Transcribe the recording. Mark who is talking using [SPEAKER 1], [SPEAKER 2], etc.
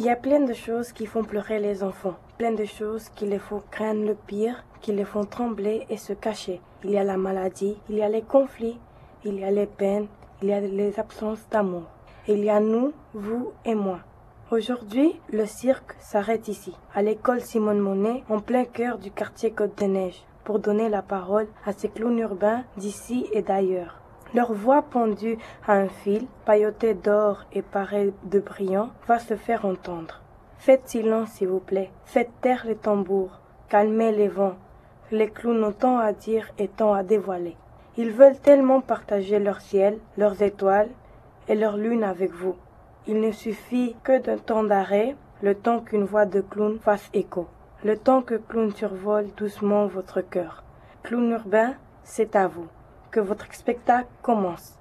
[SPEAKER 1] Il y a plein de choses qui font pleurer les enfants, plein de choses qui les font craindre le pire, qui les font trembler et se cacher. Il y a la maladie, il y a les conflits, il y a les peines, il y a les absences d'amour. Il y a nous, vous et moi. Aujourd'hui, le cirque s'arrête ici, à l'école Simone Monet, en plein cœur du quartier Côte-des-Neiges, pour donner la parole à ces clowns urbains d'ici et d'ailleurs. Leur voix pendue à un fil, pailletée d'or et parée de brillants, va se faire entendre. Faites silence, s'il vous plaît. Faites taire les tambours. Calmez les vents. Les clowns ont tant à dire et tant à dévoiler. Ils veulent tellement partager leur ciel, leurs étoiles et leur lune avec vous. Il ne suffit que d'un temps d'arrêt, le temps qu'une voix de clown fasse écho. Le temps que clown survole doucement votre cœur. Clown urbain, c'est à vous. Que votre spectacle commence.